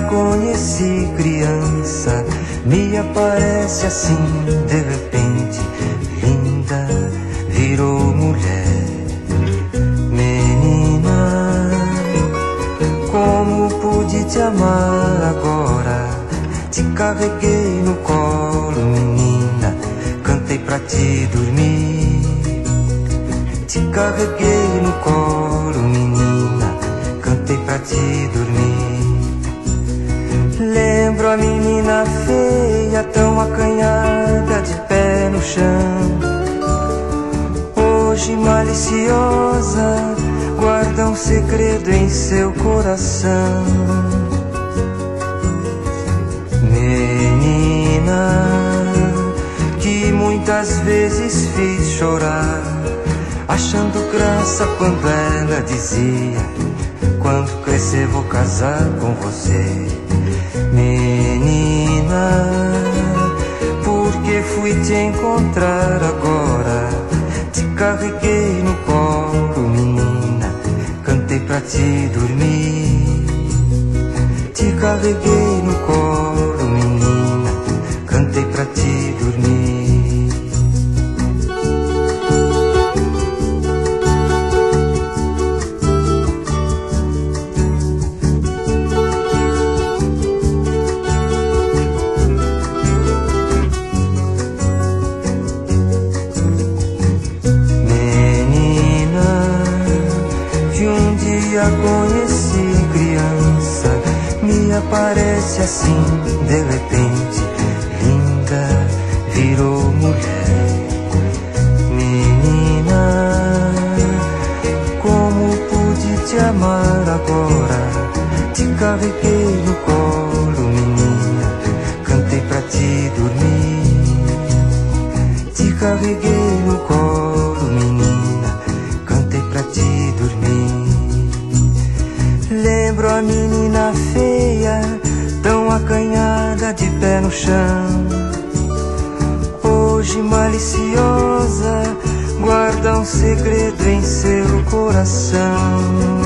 conheci criança, me aparece assim de repente, linda, virou mulher. Menina, como pude te amar agora? Te carreguei no colo, menina, cantei pra te dormir. Te carreguei no colo, menina, cantei pra te dormir. Lembro a menina feia, tão acanhada, de pé no chão. Hoje maliciosa, guarda um segredo em seu coração. Menina, que muitas vezes fiz chorar, achando graça quando ela dizia: quando crescer vou casar com você. Menina, porque fui te encontrar agora? Te carreguei no colo, menina, cantei pra te dormir. Te carreguei no colo, menina, cantei pra te dormir. Conheci criança, me aparece assim de repente, linda, virou mulher. Menina, como pude te amar agora? Te carreguei no colo, menina, cantei pra te dormir. Te carreguei no colo, menina, cantei pra te dormir. Lembro a menina feia, tão acanhada, de pé no chão. Hoje maliciosa, guarda um segredo em seu coração.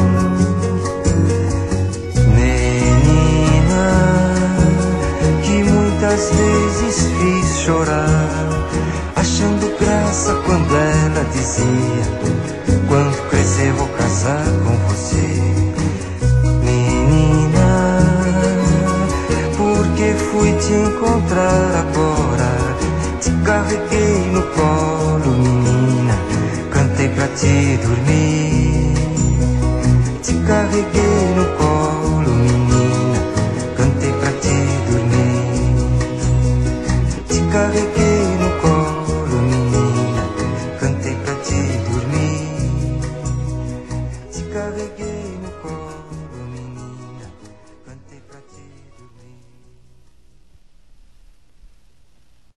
Menina, que muitas vezes fiz chorar, achando graça quando ela dizia: quando crescer vou casar com você. Fui te encontrar agora, te carreguei no colo, menina, cantei pra te dormir. Te carreguei no colo.